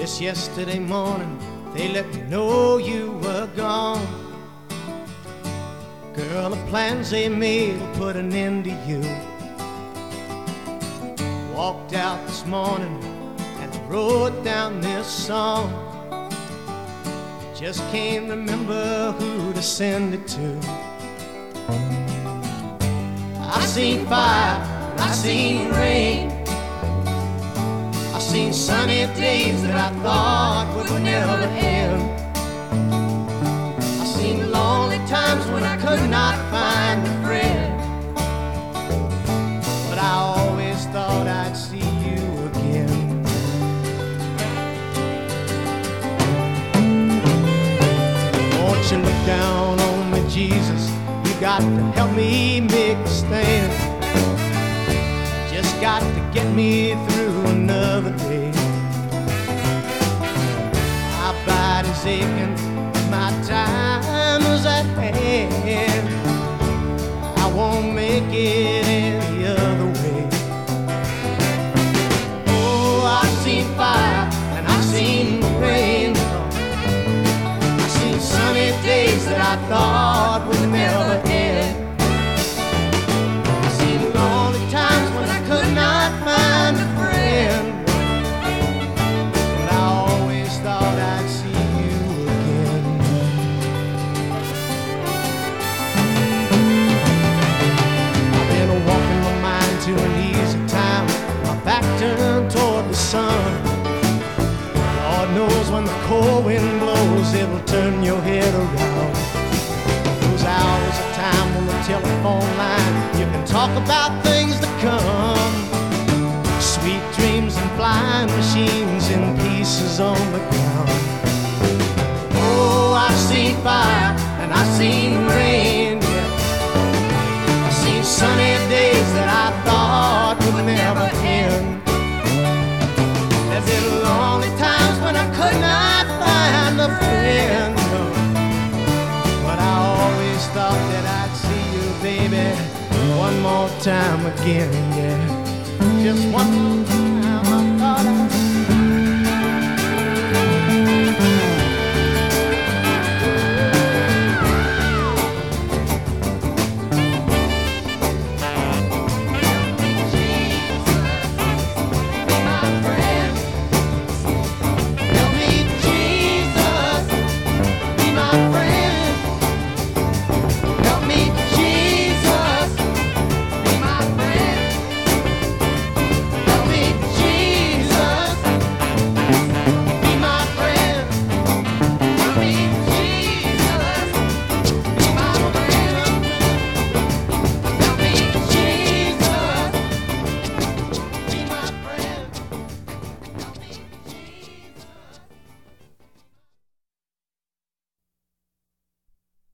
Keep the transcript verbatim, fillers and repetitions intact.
Just yesterday morning, they let me know you were gone. Girl, the plans they made will put an end to you. Walked out this morning and wrote down this song. Just can't remember who to send it to. I seen fire, I seen rain, I seen sunny days that I thought would never end. I seen lonely times when I could not find a friend, but I always thought I'd see you again. Won't you look down on me, Jesus? You got to help me make a stand. Just got to get me through another day. My body's aching, my time is at hand. I won't make it any other way. Oh, I've seen fire and I've seen rain. I've seen sunny days that I thought would never end. I've seen lonely times when I could not find a friend, but I always thought I'd see you again. I've been walking my mind to an easy time, my back turned toward the sun. Lord knows when the cold wind blows, it'll turn your head around. Those hours of time on the telephone line, you can talk about things to come. Sweet dreams and flying machines in pieces on the ground. Oh, I've seen fire and I've seen rain, yeah. I've seen sunny days that I thought would never end. There's been lonely times when I could not find a friend, no. But I always thought that I'd see you, baby, one more time again, yeah. Just one more time I thought I'd